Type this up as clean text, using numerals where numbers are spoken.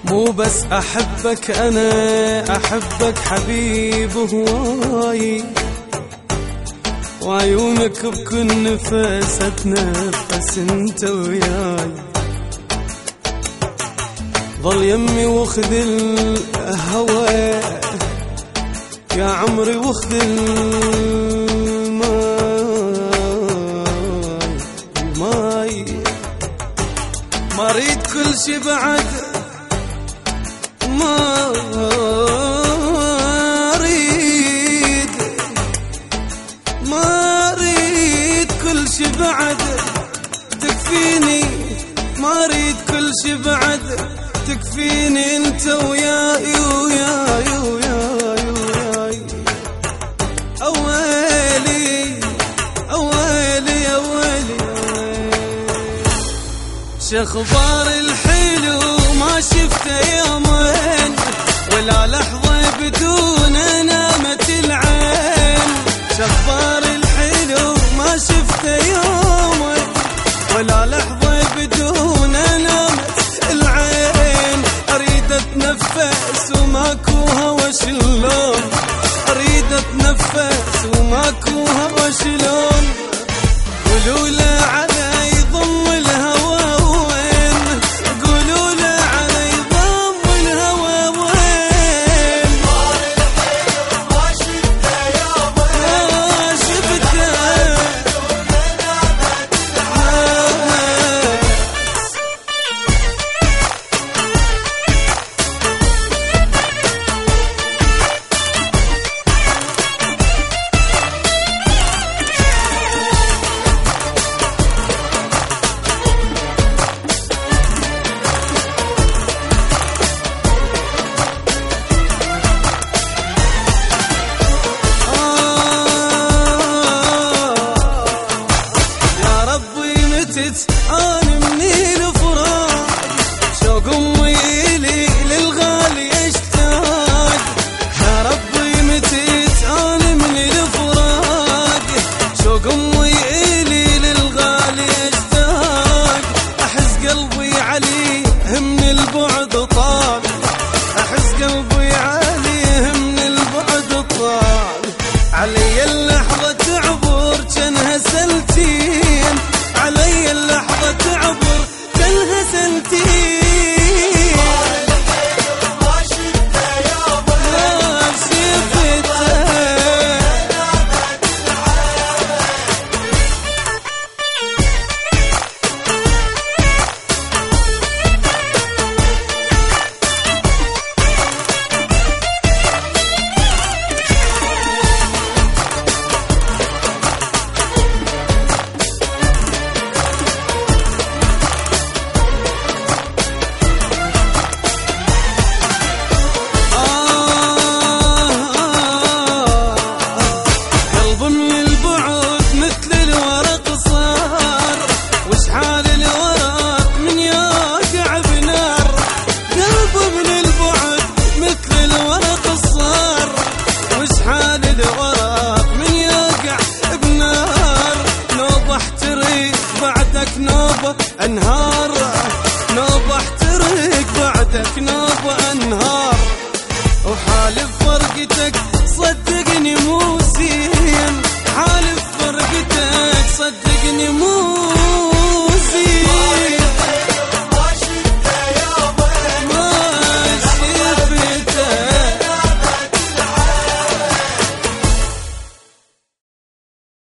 مو بس أحبك أنا، أحبك حبيب هواي، وعيونك بكل نفس أتنفس انت وياي. ظل يمي وخذ الهوى يا عمري، وخذ الماي. ما اريد كل شي بعد، ما اريد كل شي بعد تكفيني، ما اريد كل شي بعد تكفيني انت وياي وياي وياي وياي. اويلي اويلي اويلي، شخبار الحلو ما شفته يومين، ولا لحظة بدون نامت العين. شخبار الحلو ما شفته يومين، ولا لحظة بدون نامت العين. أريد أتنفس وماكو هوا شلون، أريد أتنفس وماكو هوا شلون. قولوا له علي ضم الهوى وين، قولوا له علي ضم الهوى وين. ما شفته يومين، ما شفته. أنا مني الفراق، شوق أمي إلي للغالي اشتاق. يا ربي متت أنا مني الفراق، شوق أمي إلي للغالي اشتاق. أحس قلبي عليه من البعد طال، أحس قلبي عليه من البعد طال. علي اللحظة تعبر كانها سنتين، علي اللحظة تعبر كانها سنتين. ما شفته يومين، ما شفته. نوبة أنهار، نوبة احترق بعدك، نوبة أنهار. وحالف فرقتك صدق